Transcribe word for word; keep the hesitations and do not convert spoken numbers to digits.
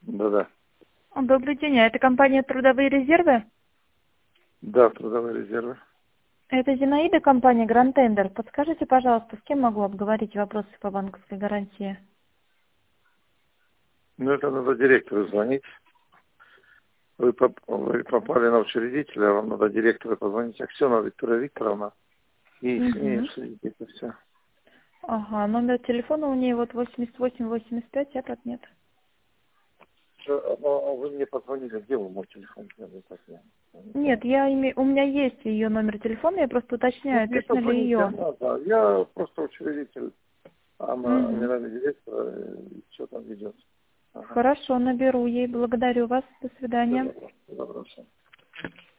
Да-да. Добрый день, а это компания «Трудовые резервы»? Да, трудовые резервы. Это Зинаида, компания «Гранд Тендер». Подскажите, пожалуйста, с кем могу обговорить вопросы по банковской гарантии? Ну, это надо директору звонить. Вы, поп- вы попали на учредителя, вам надо директору позвонить. Аксенова Виктория Викторовна. И с ней Угу. обсудить это все. Ага, номер телефона у нее вот восемьдесят восемь восемьдесят пять, этот нет. Вы мне позвонили, где вы мой телефон взяли? Так я не Нет, знаю. я име... у меня есть ее номер телефона, я просто Ну, уточняю, мне точно ли позвоните, ее. она, да. Я просто учредитель, а она Угу. генеральный директор, что там ведет. Ага. Хорошо, наберу ей. Благодарю вас. До Все свидания. добро. Добро, всё.